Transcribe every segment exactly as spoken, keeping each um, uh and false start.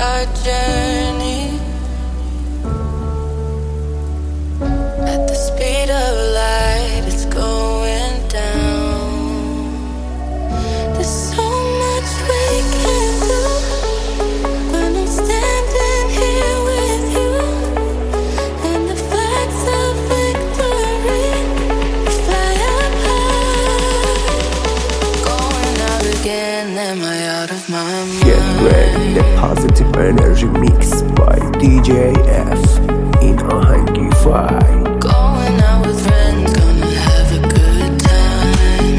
our journey at the speed of light. It's going down. There's so much we can do when I'm standing here with you, and the flags of victory fly up high. Going out again, am I out of my mind? Get ready, the positive energy mix by D J F in Ahangi Fai. Going out with friends, gonna have a good time.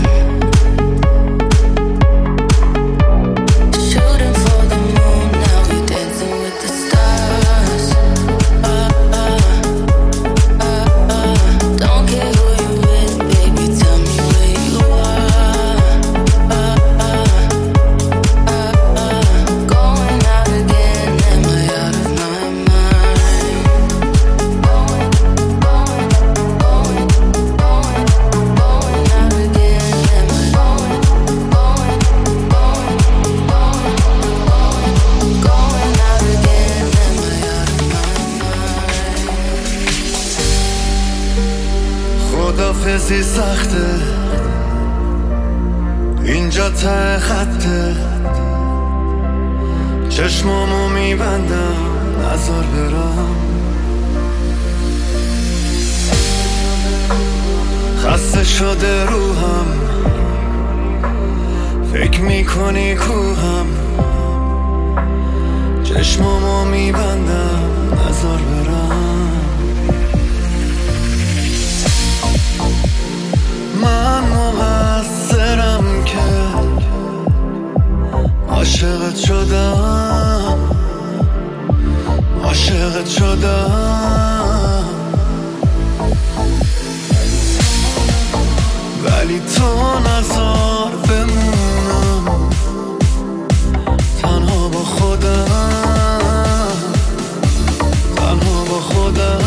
Shooting for the moon, now we dancing with the stars. Uh, uh, uh, uh. Don't care who you with, baby, tell me where you are. Uh, uh, uh, uh. Going out again, am I out of my mind? Going, going, going, going, going out again, am I going, going, going, going, going, going out again, am I out of my mind? خدافزی سخته اینجا ته خطه چشمامو میبندم نظر برم خسته شده روحم فکر میکنی کوهم چشمامو میبندم نظر برم من مقصرم که عاشقت شدم عاشقت شدم ولی تو نذار بمونم تنها با خودم تنها با خودم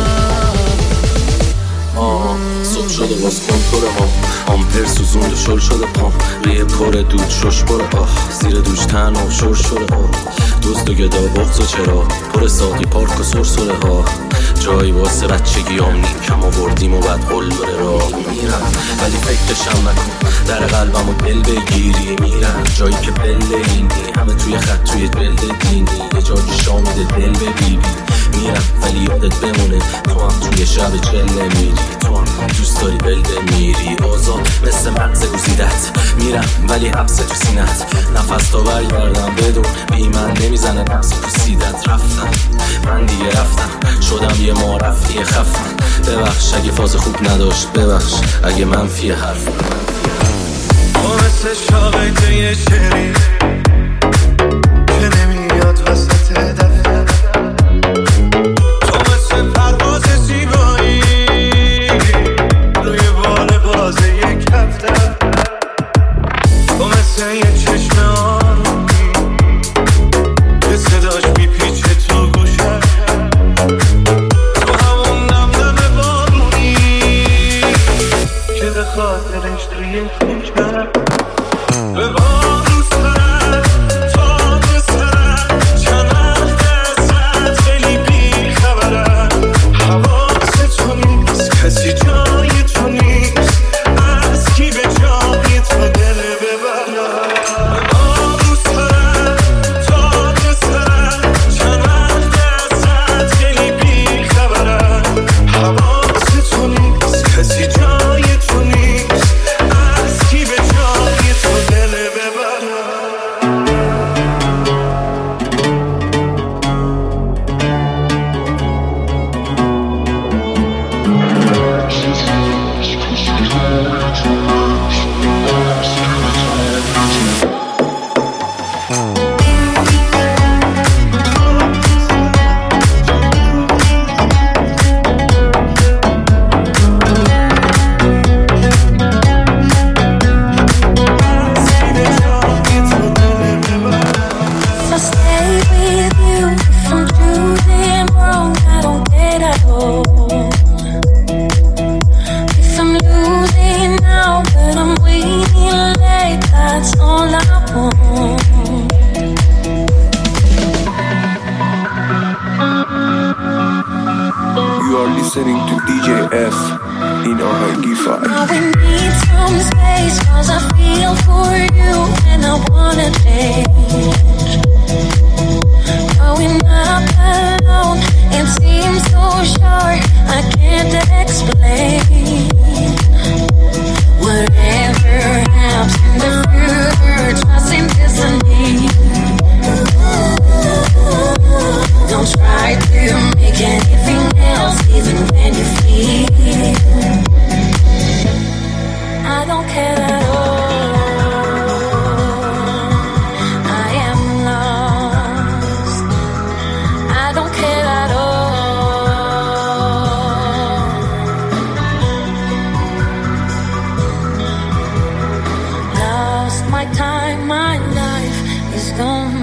آه صبح شده باز کنتور ما آمپر سوزونده شل شده پام ریه پر دود شش بره آه زیر دوش تن و شور شده آه دوست و گدا بغض و چرا پر ساقی پارک و سرسره ها جایی واسه بچگی هم نیم کم آوردیم و بعد قل بره را میرم ولی فکرشم نکن در قلبم و دل بگیری میرم جایی که بله اینی همه توی خط توی دل دینی یه جایی شامیده دل ببیبی میرم ولی یادت بمونه تو هم توی شب چله میری تو هم دوست داری بل بمیری آزاد مثل مغز گزیدت میرم ولی حبس تو سینت نفس تا برگردم بدون بی من نمیزنه نفس تو سیدت رفتم من دیگه رفتم شدم یه معرفی خفن ببخش اگه فاز خوب نداشت ببخش اگه منفی حرف تو مثل شاقه یه شعری که نمیاد وسط دفعه تو مثل پرواز زیبایی روی بال بازه یک هفته تو مثل یه چشم آرومی که صداش میپیچه تو گوشه تو همون نم نم بارونی که به خاطرش توی خونه به بارون سرد تا به سرد چند دستت خیلی بی خبرم حواست تو نیست کسی جای تو نیست از کی به جای تو دل ببرم به بارون سرد تا به سرد چند دستت خیلی بی خبرم حواست تو نیست کسی جای تو نیست از کی به جای تو دل ببرم listening to دی جی اف این آهنگی فایل. Now we need some space, cause I feel for you and I wanna change. Growing up alone, it seems so short, I can't explain. Whatever happens in the future, trust in destiny. Don't try to make anything else, even when you feel I don't care at all. I am lost. I don't care at all. Lost my time, my life is gone.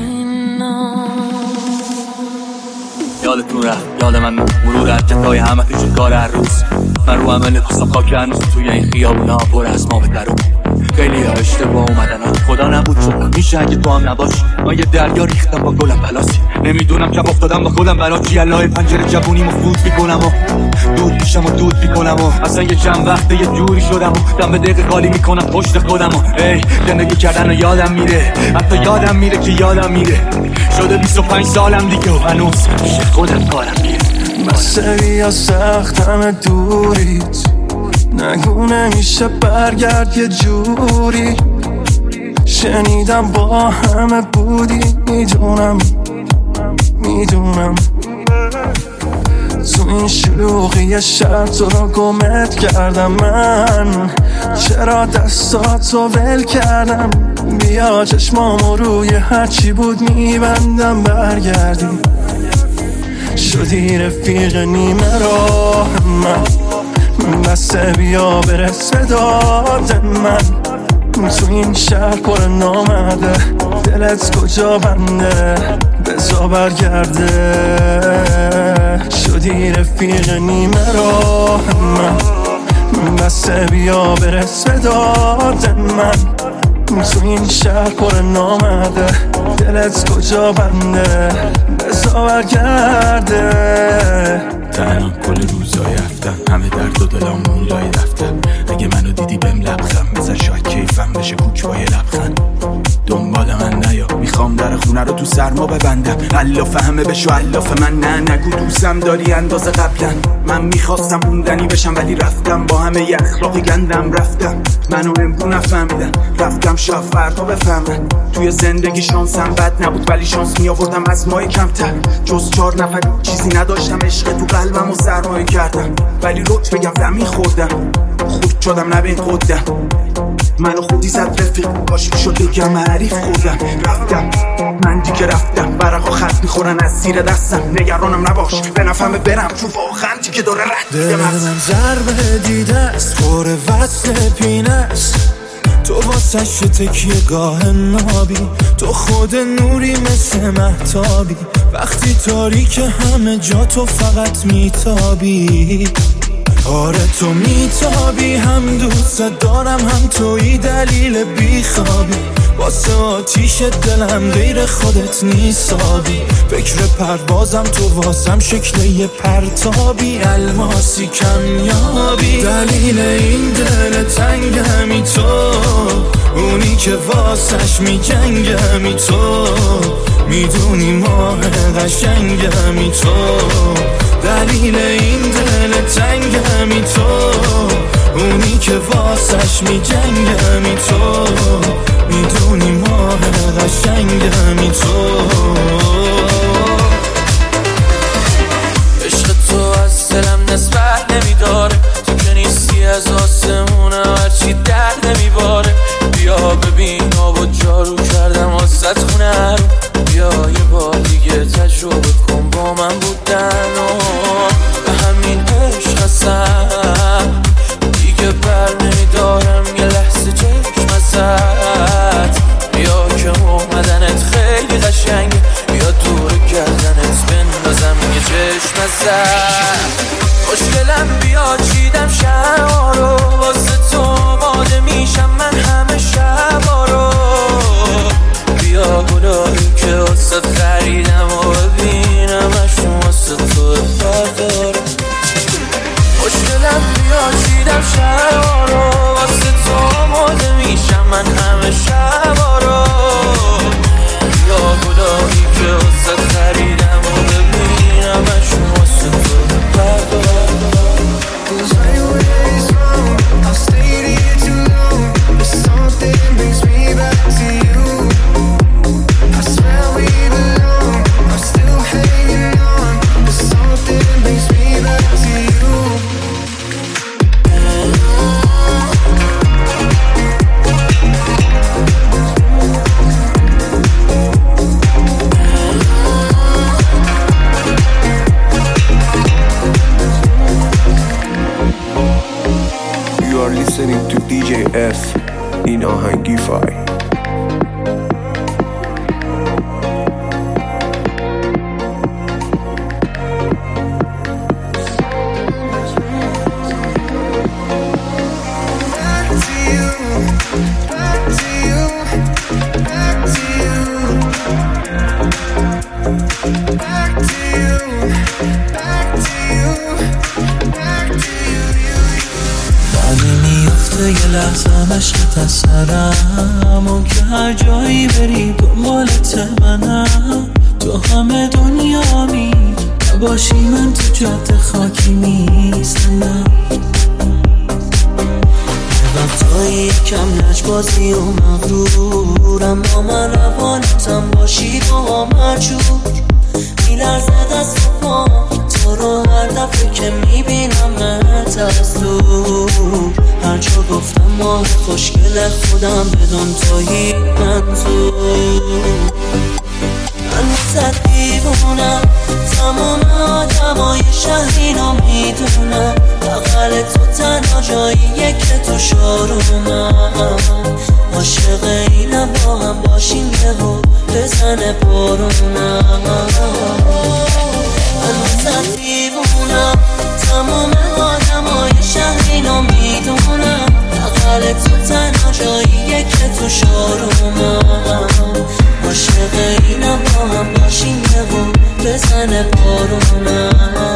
یادتون رفت یاد من مرور حرکت‌های همه پیش کار هر روز من رو عمل پسا خاک هنوز توی این خیابونا پر از ما به درون خیلی ها اشتباه اومدن ها خدا نبود شدم میشه اگه تو هم نباشی من یه دریا ریختم با گلم بلاسی نمیدونم کم افتادم با خودم برا چی الهی پنجره جوونی مفروض میکنم و دود میشم و دود میکنم و اصلا یه چند وقته یه جوری شدم و دم به دقیقه خالی میکنم پشت خودم و ای زندگی کردن و یادم میره حتی یادم میره که یادم میره شده بیست و پنج سالم دیگه و هنوز پیش خودم کارم میره بسه یا سختم دوریت نگو نمیشه برگرد یه جوری شنیدم با همه بودی میدونم میدونم تو این شلوغی شب تو رو گمت کردم من چرا دستاتو ول کردم بیا چشمامو روی هرچی بود میبندم برگردی شدی رفیق نیمه راه من بسه بیا برس به داد من تو این شهر پر نامده دلت کجا بنده بزا برگرده شدی رفیق نیمه راه من بسه بیا برس به داد من تو این شهر پر نامده دلت کجا بنده بزا برگرده تنها کل روزای هفتم همه درد و دلامون لای دفتر اگه منو دیدی بهم لبخند بزن شاید کیفم بشه کوک با یه لبخند دنبال من نیا میخوام در خونه رو تو سرما ببندم الاف همه بشو الاف من نه نگو دوستم داری اندازه قبلا من میخواستم موندنی بشم ولی رفتم با همه ی اخلاقی گندم رفتم منو امرو نفهمیدن رفتم شاید فردا بفهمن توی زندگی شانسم بد نبود ولی شانس میآوردم از مای کمتر جز چار نفر چیزی نداشتم عشق تو قلبم و سرمایه کردم ولی روت بگم دمی خوردم خود شدم نبین خودم منو خودی زد رفیق باشی شد بگم عریف خوردم رفتم من دیگه رفتم برقا خط میخورن از زیر دستم نگرانم نباش به نفهمه برم چون واقعا دیگه داره رد دیدم دل من ضربه دیده است خوره وصل پینه است تو واسش تکیه گاه نابی تو خود نوری مثل مهتابی وقتی تاریک همه جا تو فقط میتابی آره تو میتابی هم دوست دارم هم توی دلیل بیخوابی واسه آتیش دلم غیر خودت نیسابی فکر پروازم تو واسم شکل یه پرتابی الماسی کمیابی دلیل این دل تنگمی تو اونی که واسش میجنگمی تو میدونی ماه قشنگمی تو دلیل این دل تنگمی تو اونی که واسش میجنگمی تو میدونی ماه قشنگمی تو عشق تو از دلم نسبت نمیداره تو که نیستی از آسمونه هرچی در نمیباره بیا ببین آب و جارو کردم واسه خونه رو بیا یه بار دیگه تجربه کن با من بودن و به همین عشق هستم دیگه بر نمیدارم یه لحظه چشم ازم آهنگی فای. یه لحظه مشقت از سرم و که هر جایی بری دنبالت منم. تو همه دنیامی نباشی من تو جاده خاکی میزنم. وقتایی کم لجبازی و مغرورم با من روانتم باشی با مجور میلرزه دست و پا تو رو هر دفعه که میبینمت از دور. هر جا گفتم ماه خوشگل خودم بدون تویی منظور. من واسه دیوونم تمام آدمای شهر اینو میدونم. بغل تو تنها جاییه که تو شارومم. عاشق اینم با هم باشیم یهو بزنه بارونم. من واسه دیوونم تمام آدمای شهر اینو میدونم. بغل تو تنها جاییه که تو شارومم. عاشق اینم با هم باشیم یهو بزنه بارونم.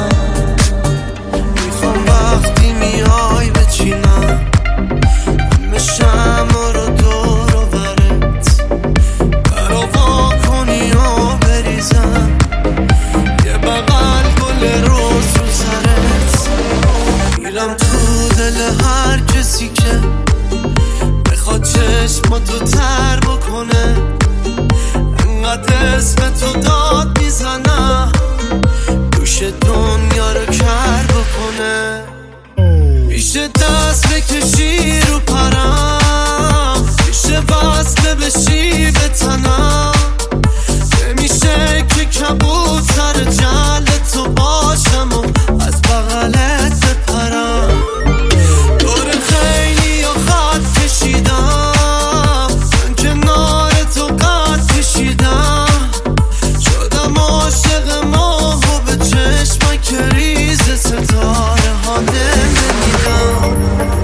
میخوام وقتی میای بچینم همه شمع رو دور و برت برا کنی و بریزم یه بغل گل روز رو سرت. میرم تو دل هر کسی که بخواد چشماتو تر بکنه. انقدر اسم تو داد میزنم دوش دنیا رو کر بکنه. میشه دست بکشی رو پرم میشه وصله بشی به تنم. نمیشه که کبوتر جل تو باشم و از بغلت بپرم. دور خیلی و خط کشیدم من کنار تو قد کشیدم. شدم عاشق ماه و به چشمک ریز ستاره ها نمیدم.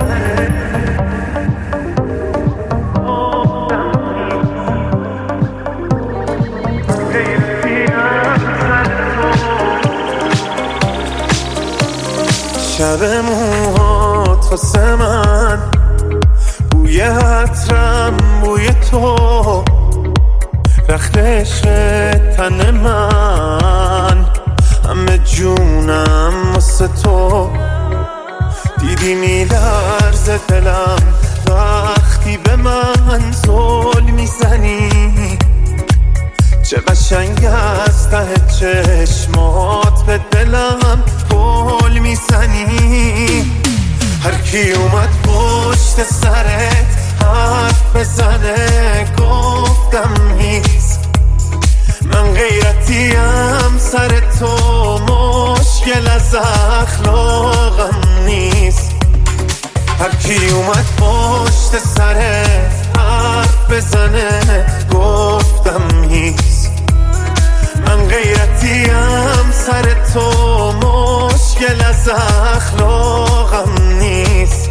شب موهات واسه من بوی عطرم بوی تو رخت عشق تن من همه جونم واسه تو. دیدی میلرزه دلم وقتی به من زل میزنی. چه قشنگ از ته چشمات به دلم گل میزنی. هر کی اومد پشت سرت حرف بزنه گفتم نیست. من غیرتیم سر تو مشکل از اخلاقم نیست. هر کی اومد پشت سرت حرف بزنه گفتم نیست. من غیرتیم سر تو مشکل از اخلاقم نیست.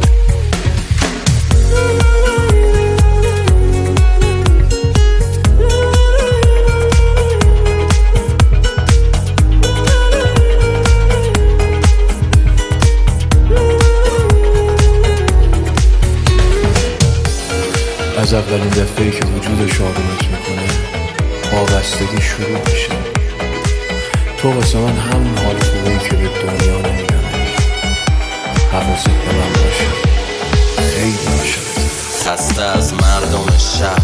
از اولین دفعه‌ای که وجودش آرومت میکنه وابستگی شروع میشه. تو واسه من همون حال خوبه‌ای که به دنیا نمیدمش. حواست به من باشه خیلی عاشقت. خسته از مردم شهر،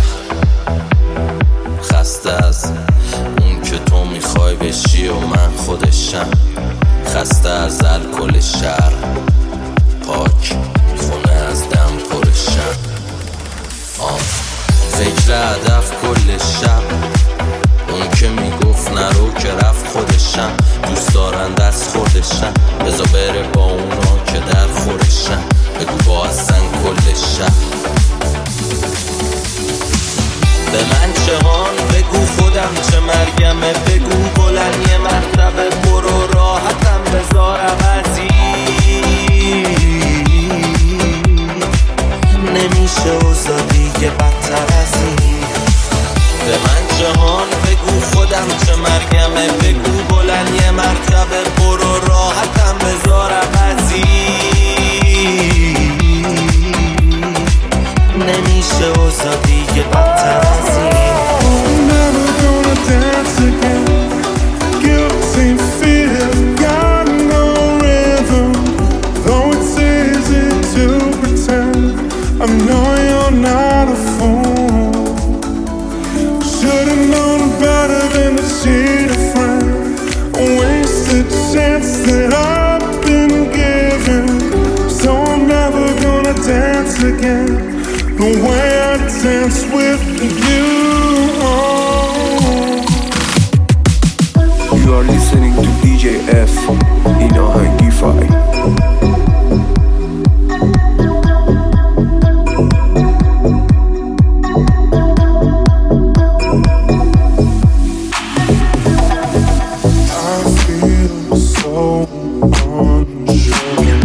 خسته از اون که تو میخوای بشی و من خودشم. خسته از الکل شهر پاک خونه از دم پرشم. آه فکر هدف کل شب اون که میگفت نرو که رفت خودشم. دوست دارن دست خودشم بذار بره با اونا که در خورشم. بگو با اصلا کل شب خودم چه مرگمه بگو بلند یه مرتبه برو راحتم بذار عوضی نمیشه اوضاع دیگه بدتر از این به من جهان بگو خودم چه مرگمه بگو بلند یه مرتبه برو راحتم بذار عوضی نمیشه اوضاع دیگه بدتر از این Never gonna dance again. Guilty fear got no rhythm. Though it's easy to pretend, I know you're not a fool. Should've known better than to cheat a friend. A wasted chance that I've been given. So I'm never gonna dance again the way I dance with you. You are listening to دی جی F in Ahangify. I feel so unsure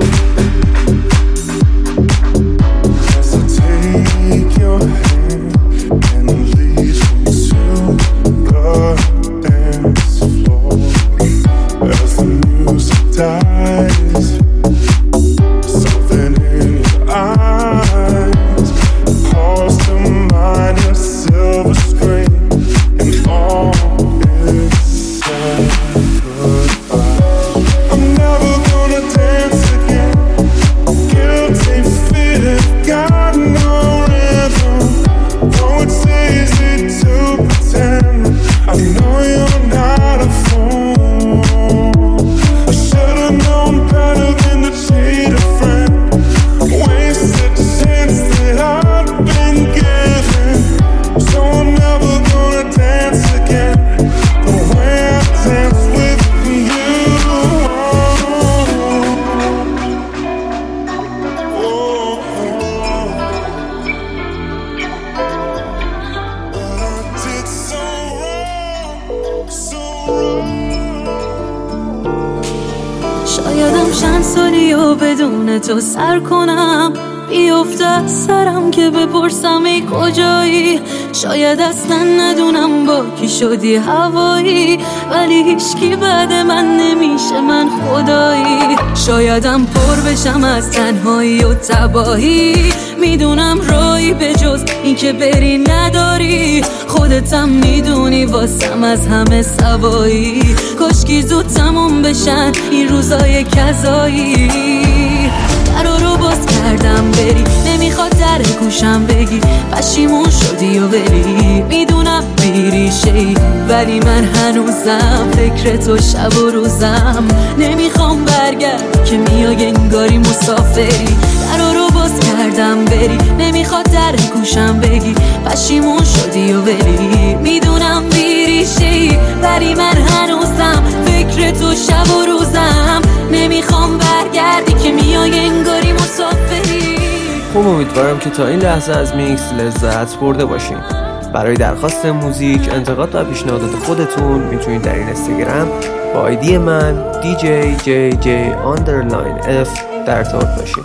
as I take your hand and lead you to the dance floor. As the music dies, something in your eyes calls to mind your silver screen, and all is said goodbye. I'm never gonna dance again. Guilty feet got no rhythm. Though it's easy to pretend, I know you're not a fool. I should've known better than to cheat a friend. Wasted chance that I've been given. So I'm never gonna dance again the way I dance with you. Oh, but I did so wrong, so wrong. شایدم چند سالی و بدون تو سر کنم بیفته از سرم که بپرسم ای کجایی شاید اصلا ندونم با کی شدی هوایی ولی هیچکی بعد من نمیشه من خدایی شایدم پر بشم از تنهایی و تباهی میدونم رایی به جز این که بری نداری خودتم میدونی واسم از همه سوایی کاشکی زود تموم بشن این روزای کذایی درا رو باز کردم بری نمیخواد در گوشم بگی پشیمون شدی و ولی میدونم بیریشه‌ای ولی من هنوزم فکر تو شب و روزم نمیخوام برگرد که میای انگاری مسافری درا رو باز کردم بری نمیخواد در گوشم بگی پشیمون شدی و ولی میدونم بیریشه‌ای ولی من هنوزم فکر تو شب و روزم نمیخوام برگردی که میای انگاری مسافری خب امیدوارم که تا این لحظه از میکس لذت برده باشین. برای درخواست موزیک، انتقاد و پیشنهادات خودتون میتونید در این اینستاگرام با آیدی من دی جی جی جی آندرلاین اف در ارتباط باشین.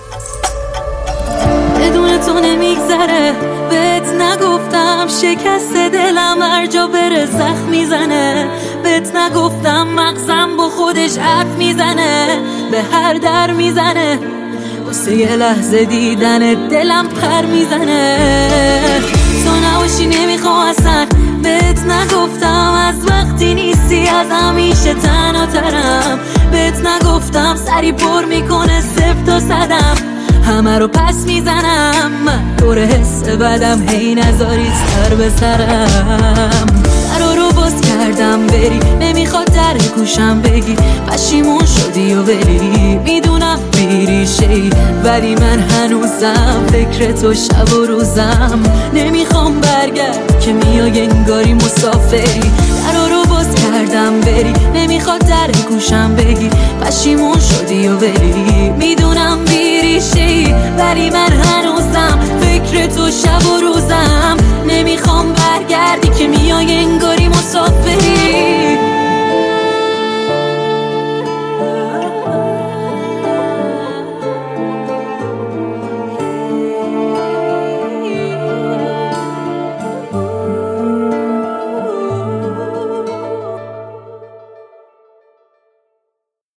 بدون تو نمیگذره بهت نگفتم شکست دلم هر جا بره زخم میزنه بهت نگفتم مغزم با خودش حرف میزنه به هر در میزنه واسه یه لحظه دیدن دلم پر میزنه تو نباشی نمیخوام اصلا بهت نگفتم از وقتی نیستی از همیشه تنها ترم بهت نگفتم سری پر میکنه صفر تا صدم همه رو پس میزنم من دور حس بدم هی نذاری سر به سرم درا رو باز کردم بری نمیخواد در گوشم بگی پشیمون شدی و ولی میدونم بیریشه‌ای ولی من هنوزم فکر تو شب و روزم نمیخوام برگرد که میای انگاری مسافری درا رو باز کردم بری نمیخواد در گوشم بگی پشیمون شدی و ولی میدونم بیریشه‌ای ولی من هنوزم فکر تو شب و